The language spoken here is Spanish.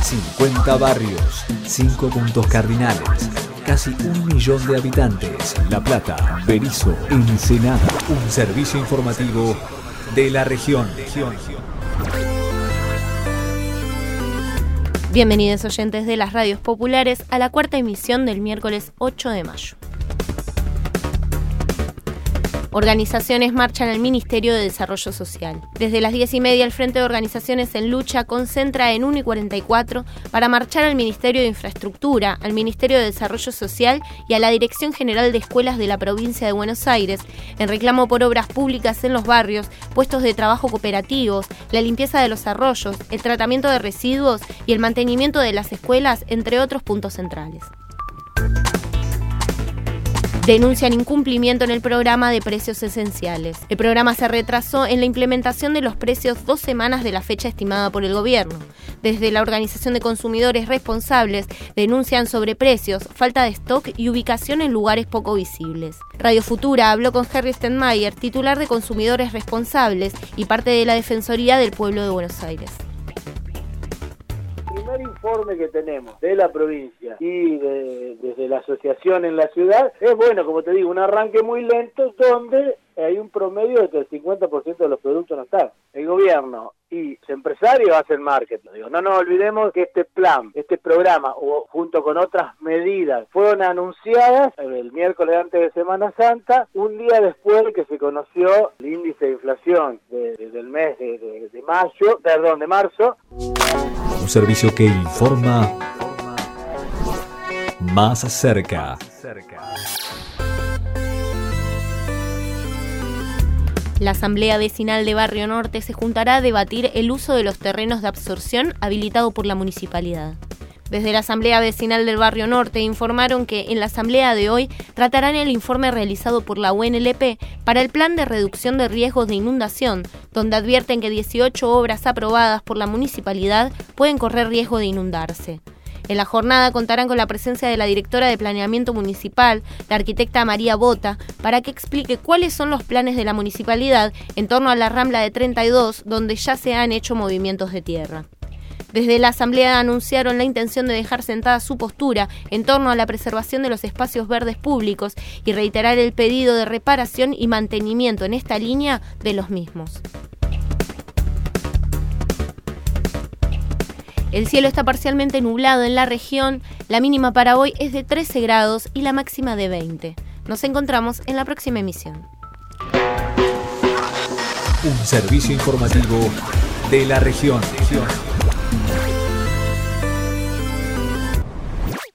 50 barrios, 5 puntos cardinales, casi 1 millón de habitantes. La Plata, Berisso, Ensenada. Un servicio informativo de la región. Bienvenidos oyentes de las radios populares a la cuarta emisión del miércoles 8 de mayo. Organizaciones marchan al Ministerio de Desarrollo Social. Desde las 10:30 el Frente de Organizaciones en Lucha concentra en 1:44 para marchar al Ministerio de Infraestructura, al Ministerio de Desarrollo Social y a la Dirección General de Escuelas de la Provincia de Buenos Aires en reclamo por obras públicas en los barrios, puestos de trabajo cooperativos, la limpieza de los arroyos, el tratamiento de residuos y el mantenimiento de las escuelas, entre otros puntos centrales. Denuncian incumplimiento en el programa de precios esenciales. El programa se retrasó en la implementación de los precios 2 semanas de la fecha estimada por el gobierno. Desde la Organización de Consumidores Responsables denuncian sobreprecios, falta de stock y ubicación en lugares poco visibles. Radio Futura habló con Harry Stenmayer, titular de Consumidores Responsables y parte de la Defensoría del Pueblo de Buenos Aires. El primer informe que tenemos de la provincia y desde la asociación en la ciudad es, bueno, como te digo, un arranque muy lento donde hay un promedio de que el 50% de los productos no están. El gobierno y los empresarios hacen marketing. No nos olvidemos que este plan, este programa, junto con otras medidas, fueron anunciadas el miércoles antes de Semana Santa, un día después de que se conoció el índice de inflación del mes de marzo. Un servicio que informa más cerca. La Asamblea Vecinal de Barrio Norte se juntará a debatir el uso de los terrenos de absorción habilitado por la municipalidad. Desde la Asamblea Vecinal del Barrio Norte informaron que en la asamblea de hoy tratarán el informe realizado por la UNLP para el Plan de Reducción de Riesgos de Inundación, donde advierten que 18 obras aprobadas por la municipalidad pueden correr riesgo de inundarse. En la jornada contarán con la presencia de la directora de Planeamiento Municipal, la arquitecta María Bota, para que explique cuáles son los planes de la municipalidad en torno a la Rambla de 32, donde ya se han hecho movimientos de tierra. Desde la asamblea anunciaron la intención de dejar sentada su postura en torno a la preservación de los espacios verdes públicos y reiterar el pedido de reparación y mantenimiento en esta línea de los mismos. El cielo está parcialmente nublado en la región, la mínima para hoy es de 13 grados y la máxima de 20. Nos encontramos en la próxima emisión. Un servicio informativo de la región.